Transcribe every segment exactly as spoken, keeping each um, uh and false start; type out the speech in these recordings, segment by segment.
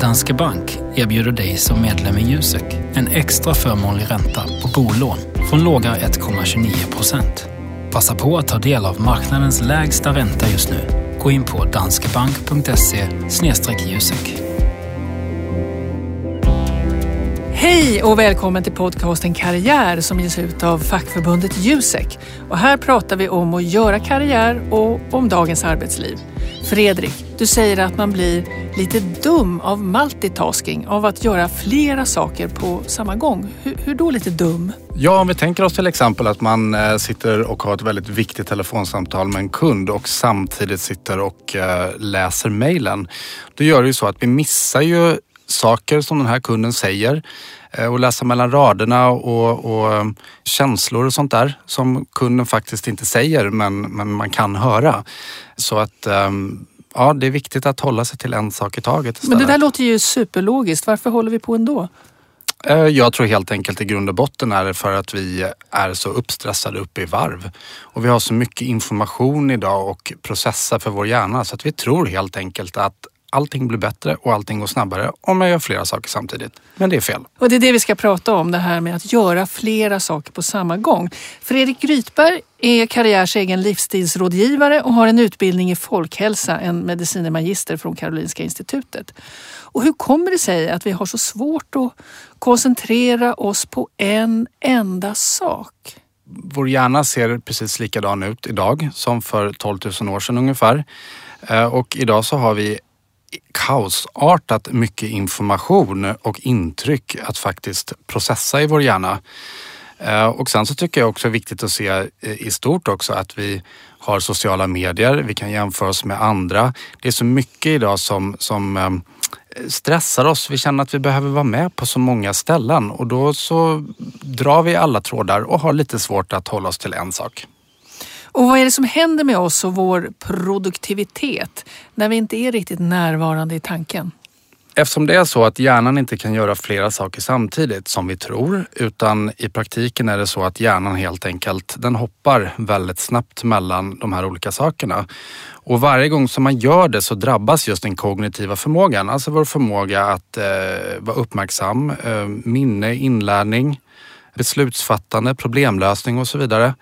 Danske Bank erbjuder dig som medlem i Jusek en extra förmånlig ränta på bolån från låga ett komma tjugonio procent. Passa på att ta del av marknadens lägsta ränta just nu. Gå in på danskebank punkt se slash jusek. Hej och välkommen till podcasten Karriär som ges ut av fackförbundet Jusek. Och här pratar vi om att göra karriär och om dagens arbetsliv. Fredrik, du säger att man blir lite dum av multitasking, av att göra flera saker på samma gång. Hur, hur då lite dum? Ja, om vi tänker oss till exempel att man eh, sitter och har ett väldigt viktigt telefonsamtal med en kund och samtidigt sitter och eh, läser mejlen. Då gör det ju så att vi missar ju saker som den här kunden säger eh, och läsa mellan raderna och, och känslor och sånt där som kunden faktiskt inte säger men, men man kan höra. Så att eh, ja, det är viktigt att hålla sig till en sak i taget istället. Men det där låter ju superlogiskt. Varför håller vi på ändå? Jag tror helt enkelt i grund och botten är det för att vi är så uppstressade uppe i varv. Och vi har så mycket information idag och processar för vår hjärna så att vi tror helt enkelt att allting blir bättre och allting går snabbare om jag gör flera saker samtidigt. Men det är fel. Och det är det vi ska prata om, det här med att göra flera saker på samma gång. Fredrik Grytberg är Karriärs egen livsstilsrådgivare och har en utbildning i folkhälsa, en medicinemagister från Karolinska institutet. Och hur kommer det sig att vi har så svårt att koncentrera oss på en enda sak? Vår hjärna ser precis likadan ut idag som för tolv tusen år sedan ungefär. Och idag så har vi kaosartat mycket information och intryck att faktiskt processa i vår hjärna. Och sen så tycker jag också är viktigt att se i stort också att vi har sociala medier, vi kan jämföra oss med andra. Det är så mycket idag som, som stressar oss. Vi känner att vi behöver vara med på så många ställen och då så drar vi alla trådar och har lite svårt att hålla oss till en sak. Och vad är det som händer med oss och vår produktivitet när vi inte är riktigt närvarande i tanken? Eftersom det är så att hjärnan inte kan göra flera saker samtidigt som vi tror, utan i praktiken är det så att hjärnan helt enkelt, den hoppar väldigt snabbt mellan de här olika sakerna. Och varje gång som man gör det så drabbas just den kognitiva förmågan, alltså vår förmåga att eh, vara uppmärksam, eh, minne, inlärning, beslutsfattande, problemlösning och så vidare.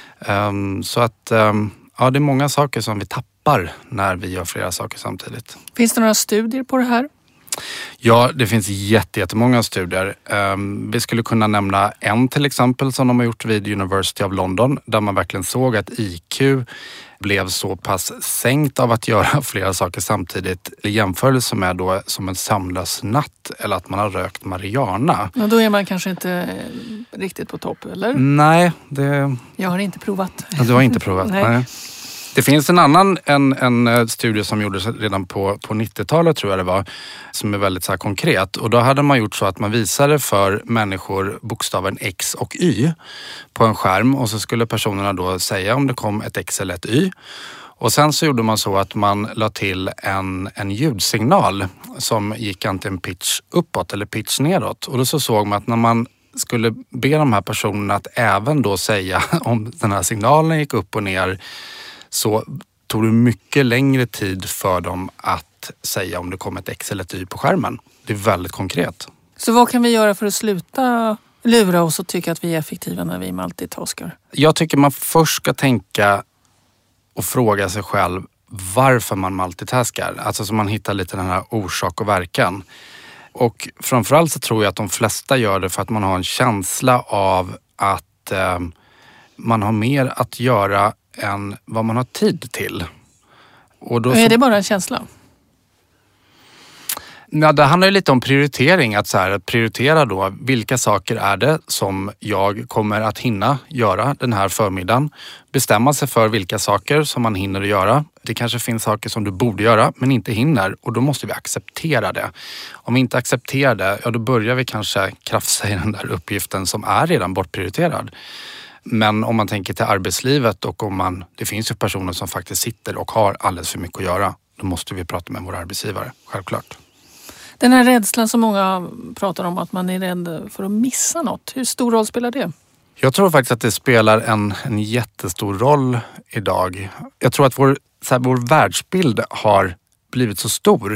Um, så att um, ja, det är många saker som vi tappar när vi gör flera saker samtidigt. Finns det några studier på det här? Ja, det finns jättemånga studier. Um, vi skulle kunna nämna en till exempel som de har gjort vid University of London där man verkligen såg att I Q blev så pass sänkt av att göra flera saker samtidigt i jämförelse med då som en samlös natt eller att man har rökt marijuana. Och då är man kanske inte riktigt på topp, eller? Nej, det... Jag har inte provat. Du har inte provat, nej. nej. Det finns en annan en, en studie som gjordes redan på, på nittiotalet tror jag det var, som är väldigt så här konkret. Och då hade man gjort så att man visade för människor bokstaven X och Y på en skärm och så skulle personerna då säga om det kom ett X eller ett Y. Och sen så gjorde man så att man la till en, en ljudsignal som gick antingen pitch uppåt eller pitch neråt. Och då så såg man att när man skulle be de här personerna att även då säga om den här signalen gick upp och ner så tog det mycket längre tid för dem att säga om det kom ett X eller ett Y på skärmen. Det är väldigt konkret. Så vad kan vi göra för att sluta lura oss och tycka att vi är effektiva när vi multitaskar? Jag tycker man först ska tänka och fråga sig själv varför man multitaskar. Alltså så man hittar lite den här orsak och verkan. Och framförallt så tror jag att de flesta gör det för att man har en känsla av att eh, man har mer att göra än vad man har tid till. Och då är det bara en känsla? Ja, det handlar ju lite om prioritering. Att, så här, att prioritera då vilka saker är det som jag kommer att hinna göra den här förmiddagen. Bestämma sig för vilka saker som man hinner göra. Det kanske finns saker som du borde göra men inte hinner och då måste vi acceptera det. Om vi inte accepterar det, ja då börjar vi kanske krafsa i den där uppgiften som är redan bortprioriterad. Men om man tänker till arbetslivet och om man, det finns ju personer som faktiskt sitter och har alldeles för mycket att göra, då måste vi prata med våra arbetsgivare, självklart. Den här rädslan som många pratar om, att man är rädd för att missa något, hur stor roll spelar det? Jag tror faktiskt att det spelar en, en jättestor roll idag. Jag tror att vår, så här, vår världsbild har blivit så stor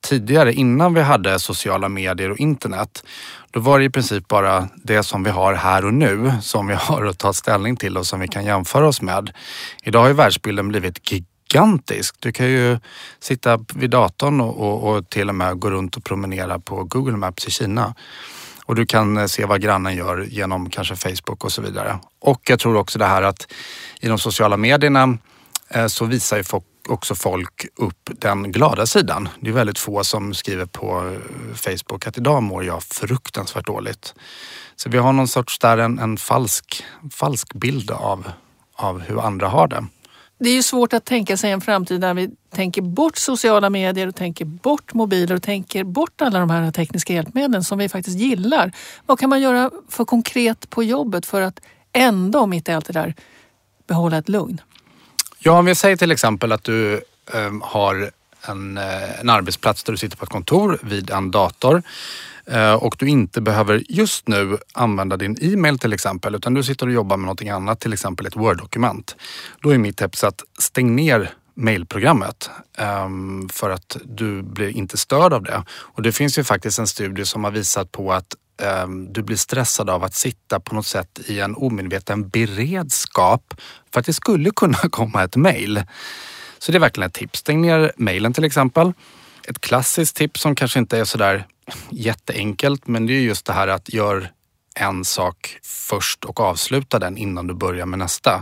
tidigare, innan vi hade sociala medier och internet, då var det i princip bara det som vi har här och nu som vi har att ta ställning till och som vi kan jämföra oss med. Idag har ju världsbilden blivit gigantisk. Du kan ju sitta vid datorn och, och, och till och med gå runt och promenera på Google Maps i Kina. Och du kan se vad grannen gör genom kanske Facebook och så vidare. Och jag tror också det här att i de sociala medierna eh, så visar ju folk också folk upp den glada sidan. Det är väldigt få som skriver på Facebook att idag mår jag fruktansvärt dåligt. Så vi har någon sorts där en, en falsk, falsk bild av, av hur andra har det. Det är ju svårt att tänka sig en framtid där vi tänker bort sociala medier och tänker bort mobiler och tänker bort alla de här tekniska hjälpmedlen som vi faktiskt gillar. Vad kan man göra för konkret på jobbet för att ändå mitt i allt det där behålla ett lugn? Ja, om vi säger till exempel att du eh, har en, eh, en arbetsplats där du sitter på ett kontor vid en dator eh, och du inte behöver just nu använda din e-mail till exempel, utan du sitter och jobbar med någonting annat, till exempel ett Word-dokument. Då är mitt tips att stäng ner mailprogrammet eh, för att du blir inte störd av det. Och det finns ju faktiskt en studie som har visat på att du blir stressad av att sitta på något sätt i en omedveten beredskap för att det skulle kunna komma ett mejl. Så det är verkligen ett tips. Stäng ner mejlen till exempel. Ett klassiskt tips som kanske inte är sådär jätteenkelt, men det är just det här att gör en sak först och avsluta den innan du börjar med nästa.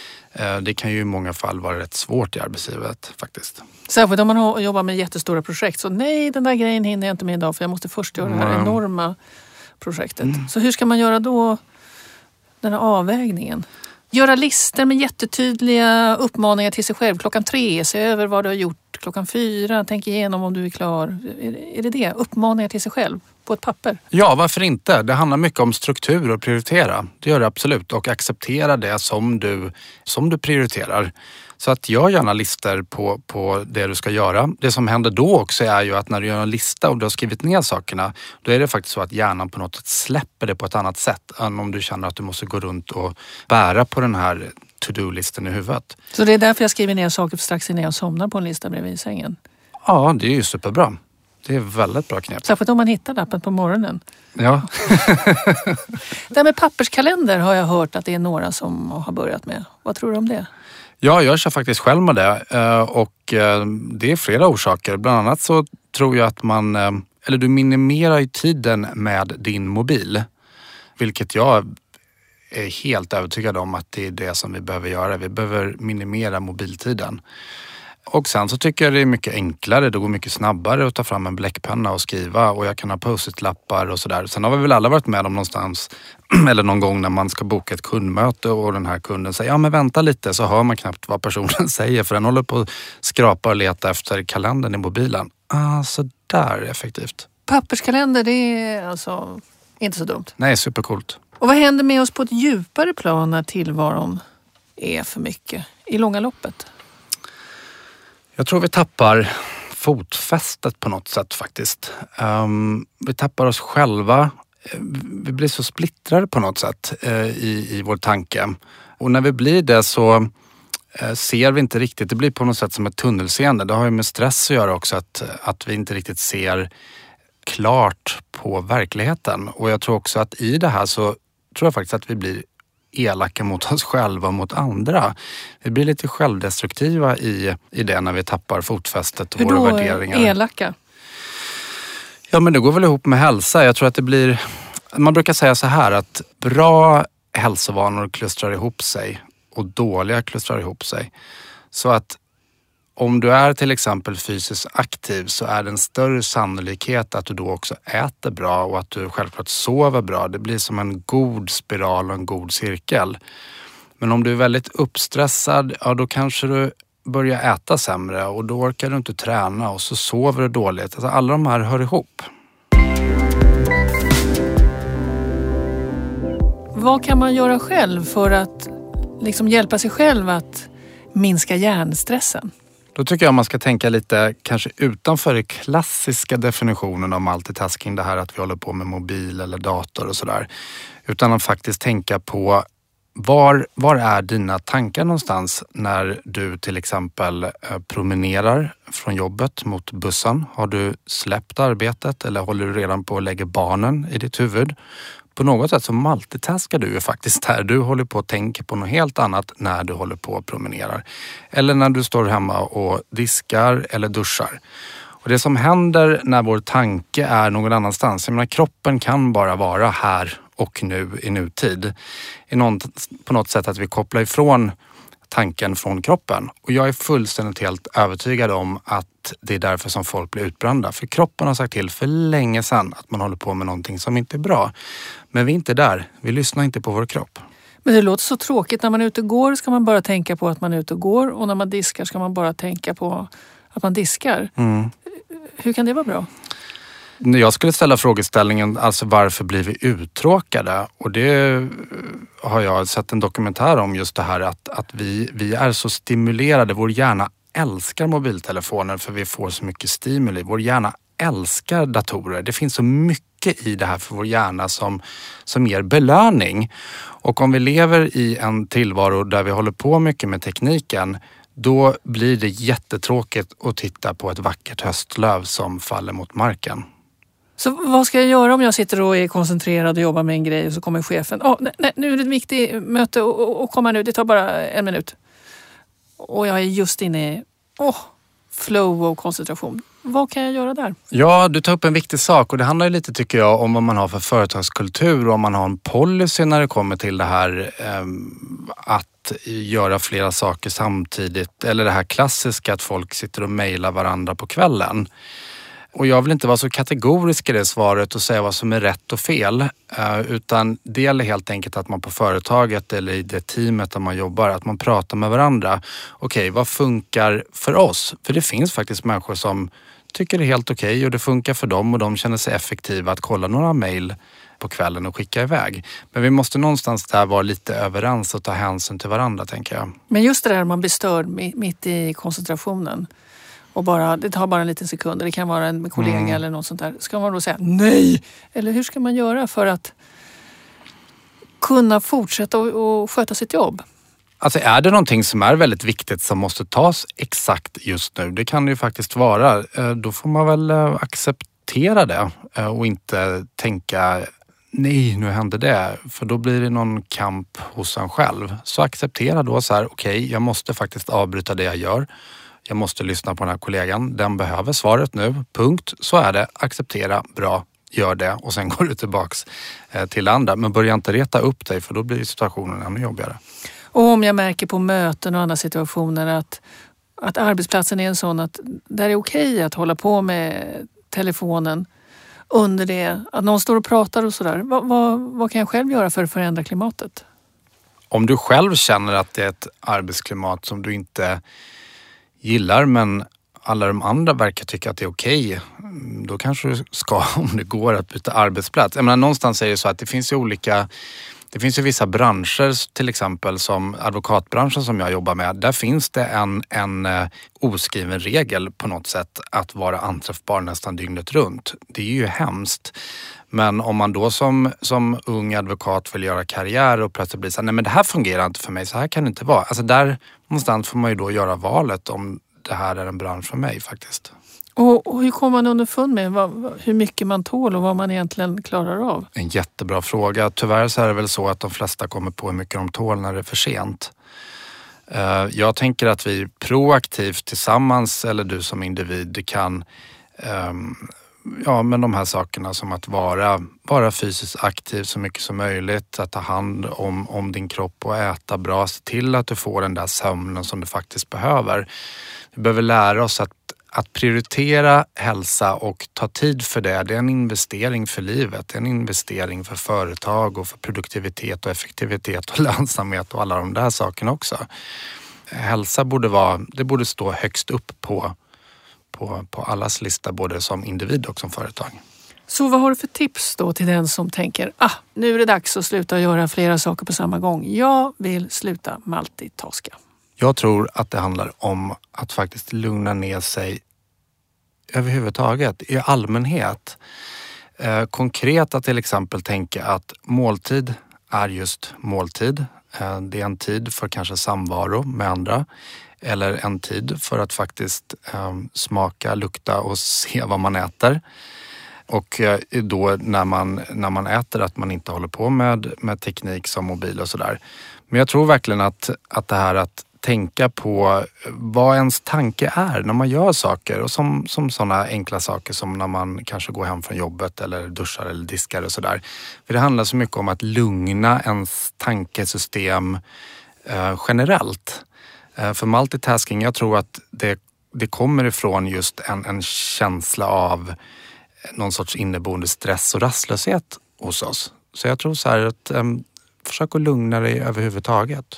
Det kan ju i många fall vara rätt svårt i arbetslivet faktiskt. Särskilt om man jobbar med jättestora projekt. Så nej, den där grejen hinner jag inte med idag för jag måste först göra det här enorma projektet. Mm. Så hur ska man göra då den här avvägningen? Göra listor med jättetydliga uppmaningar till sig själv. Klockan tre, se över vad du har gjort. Klockan fyra, tänk igenom om du är klar. Är det det? Uppmaningar till sig själv på ett papper? Ja, varför inte? Det handlar mycket om struktur och prioritera. Det gör det absolut. Och acceptera det som du, som du prioriterar. Så att gör gärna listor på, på det du ska göra. Det som händer då också är ju att när du gör en lista och du har skrivit ner sakerna, då är det faktiskt så att hjärnan på något sätt släpper det på ett annat sätt än om du känner att du måste gå runt och bära på den här to-do-listen i huvudet. Så det är därför jag skriver ner saker strax innan jag somnar på en lista bredvid sängen? Ja, det är ju superbra. Det är väldigt bra knep. Särskilt om man hittar lappen på morgonen. Ja. Det här med papperskalender har jag hört att det är några som har börjat med. Vad tror du om det? Ja, jag kör faktiskt själv med det och det är flera orsaker. Bland annat så tror jag att man, eller du minimerar ju tiden med din mobil. Vilket jag är helt övertygad om att det är det som vi behöver göra. Vi behöver minimera mobiltiden. Och sen så tycker jag det är mycket enklare, det går mycket snabbare att ta fram en bläckpenna och skriva och jag kan ha post-it-lappar och sådär. Sen har vi väl alla varit med om någonstans eller någon gång när man ska boka ett kundmöte och den här kunden säger ja men vänta lite, så hör man knappt vad personen säger för den håller på att skrapa och leta efter kalendern i mobilen. Ah, så där effektivt. Papperskalender, det är alltså inte så dumt. Nej, supercoolt. Och vad händer med oss på ett djupare plan när tillvaron är för mycket i långa loppet? Jag tror vi tappar fotfästet på något sätt faktiskt. Um, vi tappar oss själva. Vi blir så splittrade på något sätt uh, i, i vår tanke. Och när vi blir det så uh, ser vi inte riktigt. Det blir på något sätt som ett tunnelseende. Det har ju med stress att göra också. Att, att vi inte riktigt ser klart på verkligheten. Och jag tror också att i det här så tror jag faktiskt att vi blir elaka mot oss själva och mot andra. Vi blir lite självdestruktiva i, i det när vi tappar fotfästet och våra värderingar. Hur då elaka? Ja, men det går väl ihop med hälsa. Jag tror att det blir... Man brukar säga så här att bra hälsovanor klustrar ihop sig och dåliga klustrar ihop sig. Så att om du är till exempel fysiskt aktiv så är det en större sannolikhet att du då också äter bra och att du självklart sover bra. Det blir som en god spiral och en god cirkel. Men om du är väldigt uppstressad, ja då kanske du börjar äta sämre och då orkar du inte träna och så sover du dåligt. Alltså alla de här hör ihop. Vad kan man göra själv för att liksom hjälpa sig själv att minska hjärnstressen? Då tycker jag man ska tänka lite kanske utanför den klassiska definitionen om multitasking, det här att vi håller på med mobil eller dator och sådär. Utan att faktiskt tänka på Var, var är dina tankar någonstans när du till exempel promenerar från jobbet mot bussen? Har du släppt arbetet eller håller du redan på att lägga barnen i ditt huvud? På något sätt så multitaskar du ju faktiskt här. Du håller på att tänka på något helt annat när du håller på och promenerar. Eller när du står hemma och diskar eller duschar. Och det som händer när vår tanke är någon annanstans, jag menar kroppen kan bara vara här och nu i nutid. Är någon, på något sätt att vi kopplar ifrån tanken från kroppen. Och jag är fullständigt helt övertygad om att det är därför som folk blir utbrända. För kroppen har sagt till för länge sedan att man håller på med någonting som inte är bra. Men vi är inte där. Vi lyssnar inte på vår kropp. Men det låter så tråkigt. När man är ute och går ska man bara tänka på att man är ute och går. Och när man diskar ska man bara tänka på att man diskar. Mm. Hur kan det vara bra? Jag skulle ställa frågeställningen, alltså varför blir vi uttråkade? Och det har jag sett en dokumentär om, just det här att, att vi, vi är så stimulerade. Vår hjärna älskar mobiltelefoner för vi får så mycket stimuli. Vår hjärna älskar datorer. Det finns så mycket i det här för vår hjärna som, som ger belöning. Och om vi lever i en tillvaro där vi håller på mycket med tekniken, då blir det jättetråkigt att titta på ett vackert höstlöv som faller mot marken. Så vad ska jag göra om jag sitter och är koncentrerad och jobbar med en grej och så kommer chefen. Oh, nej, nej, nu är det ett viktigt möte och, och, och kom här nu, det tar bara en minut. Och jag är just inne i oh, flow och koncentration. Vad kan jag göra där? Ja, du tar upp en viktig sak och det handlar ju lite, tycker jag, om vad man har för företagskultur och om man har en policy när det kommer till det här eh, att göra flera saker samtidigt. Eller det här klassiska att folk sitter och mejlar varandra på kvällen. Och jag vill inte vara så kategorisk i det svaret och säga vad som är rätt och fel. Utan det gäller helt enkelt att man på företaget eller i det teamet där man jobbar, att man pratar med varandra. Okej, vad funkar för oss? För det finns faktiskt människor som tycker det är helt okej och det funkar för dem och de känner sig effektiva att kolla några mejl på kvällen och skicka iväg. Men vi måste någonstans där vara lite överens och ta hänsyn till varandra, tänker jag. Men just det där man blir störd mitt i koncentrationen. Och bara, det tar bara en liten sekund. Det kan vara en kollega mm. eller något sånt där. Ska man då säga nej? Eller hur ska man göra för att kunna fortsätta och, och sköta sitt jobb? Alltså är det någonting som är väldigt viktigt som måste tas exakt just nu? Det kan det ju faktiskt vara. Då får man väl acceptera det och inte tänka nej, nu händer det. För då blir det någon kamp hos en själv. Så acceptera då så här, okej, okay, jag måste faktiskt avbryta det jag gör. Jag måste lyssna på den här kollegan. Den behöver svaret nu. Punkt. Så är det. Acceptera. Bra. Gör det. Och sen går du tillbaks till andra. Men börja inte reta upp dig för då blir situationen ännu jobbigare. Och om jag märker på möten och andra situationer att, att arbetsplatsen är en sån att där är okej att hålla på med telefonen under det. Att någon står och pratar och sådär. Vad, vad, vad kan jag själv göra för att förändra klimatet? Om du själv känner att det är ett arbetsklimat som du inte gillar men alla de andra verkar tycka att det är okej, då kanske du ska, om det går, att byta arbetsplats. Jag menar, någonstans är det så att det finns ju olika, det finns ju vissa branscher, till exempel som advokatbranschen som jag jobbar med. Där finns det en, en oskriven regel på något sätt att vara anträffbar nästan dygnet runt. Det är ju hemskt. Men om man då som, som ung advokat vill göra karriär och plötsligt blir så här, nej men det här fungerar inte för mig, så här kan det inte vara. Alltså där någonstans får man ju då göra valet om det här är en bransch för mig faktiskt. Och, och hur kommer man underfund med vad, hur mycket man tål och vad man egentligen klarar av? En jättebra fråga. Tyvärr så är det väl så att de flesta kommer på hur mycket de tål när det är för sent. Jag tänker att vi proaktivt tillsammans, eller du som individ, kan um, ja, men de här sakerna som att vara, vara fysiskt aktiv så mycket som möjligt, att ta hand om, om din kropp och äta bra, se till att du får den där sömnen som du faktiskt behöver. Vi behöver lära oss att, att prioritera hälsa och ta tid för det. Det är en investering för livet, det är en investering för företag och för produktivitet och effektivitet och lönsamhet och alla de där sakerna också. Hälsa borde vara, det borde stå högst upp på På, på allas lista, både som individ och som företag. Så vad har du för tips då till den som tänker, ah, nu är det dags att sluta göra flera saker på samma gång. Jag vill sluta multitaska. Jag tror att det handlar om att faktiskt lugna ner sig överhuvudtaget, i allmänhet. Eh, konkret att till exempel tänka att måltid är just måltid. Det är en tid för kanske samvaro med andra eller en tid för att faktiskt smaka, lukta och se vad man äter. Och då när man, när man äter att man inte håller på med, med teknik som mobil och sådär. Men jag tror verkligen att, att det här att tänka på vad ens tanke är när man gör saker. Och som, som sådana enkla saker som när man kanske går hem från jobbet eller duschar eller diskar och sådär. För det handlar så mycket om att lugna ens tankesystem eh, generellt. Eh, för multitasking, jag tror att det, det kommer ifrån just en, en känsla av någon sorts inneboende stress och rastlöshet hos oss. Så jag tror så här att eh, försök att lugna dig överhuvudtaget.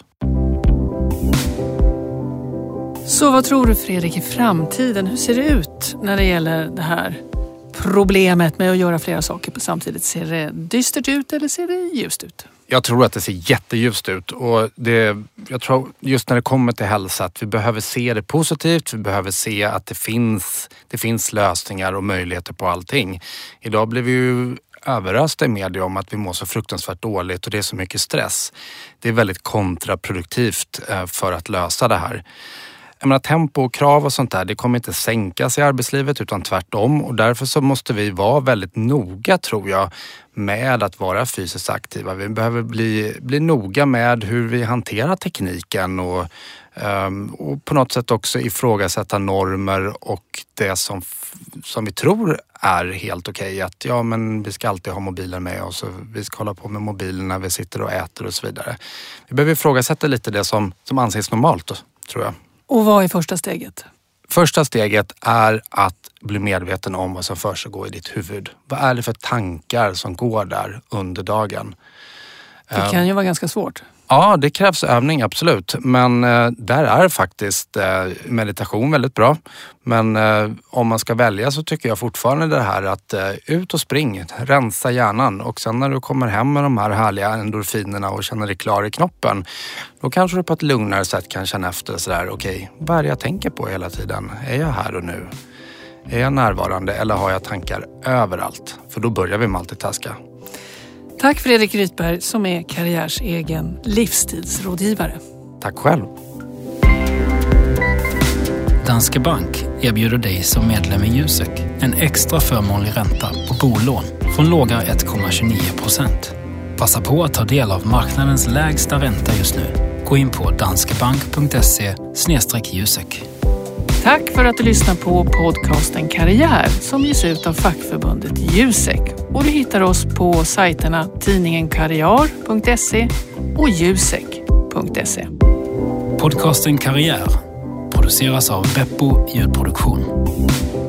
Så vad tror du, Fredrik, i framtiden? Hur ser det ut när det gäller det här problemet med att göra flera saker på samtidigt? Ser det dystert ut eller ser det ljust ut? Jag tror att det ser jätteljust ut och det, jag tror just när det kommer till hälsa att vi behöver se det positivt. Vi behöver se att det finns, det finns lösningar och möjligheter på allting. Idag blir vi ju överösta i media om att vi mår så fruktansvärt dåligt och det är så mycket stress. Det är väldigt kontraproduktivt för att lösa det här. Jag menar, tempo och krav och sånt där, det kommer inte sänkas i arbetslivet utan tvärtom. Och därför så måste vi vara väldigt noga, tror jag, med att vara fysiskt aktiva. Vi behöver bli, bli noga med hur vi hanterar tekniken och, um, och på något sätt också ifrågasätta normer och det som, som vi tror är helt okej. Okay. Att ja, men vi ska alltid ha mobilen med oss och vi ska hålla på med mobilen när vi sitter och äter och så vidare. Vi behöver ifrågasätta lite det som, som anses normalt, tror jag. Och vad är första steget? Första steget är att bli medveten om vad som försiggår i ditt huvud. Vad är det för tankar som går där under dagen? Det kan ju vara ganska svårt. Ja, det krävs övning, absolut. Men eh, där är faktiskt eh, meditation väldigt bra. Men eh, om man ska välja så tycker jag fortfarande det här att eh, ut och spring, rensa hjärnan. Och sen när du kommer hem med de här härliga endorfinerna och känner dig klar i knoppen, då kanske du på ett lugnare sätt kan känna efter sådär, okej, okay, vad är det jag tänker på hela tiden? Är jag här och nu? Är jag närvarande eller har jag tankar överallt? För då börjar vi multitaska. Tack Fredrik Rydberg som är Karriärs egen livsstilsrådgivare. Tack själv. Danske Bank erbjuder dig som medlem i Jusek en extra förmånlig ränta på bolån från låga ett komma tjugonio procent. Passa på att ta del av marknadens lägsta ränta just nu. Gå in på danskebank punkt se slash jusek. Tack för att du lyssnar på podcasten Karriär som ges ut av fackförbundet Jusek. Och du hittar oss på sajterna tidningen karriär punkt se och jusek punkt se. Podcasten Karriär produceras av Beppo ljudproduktion.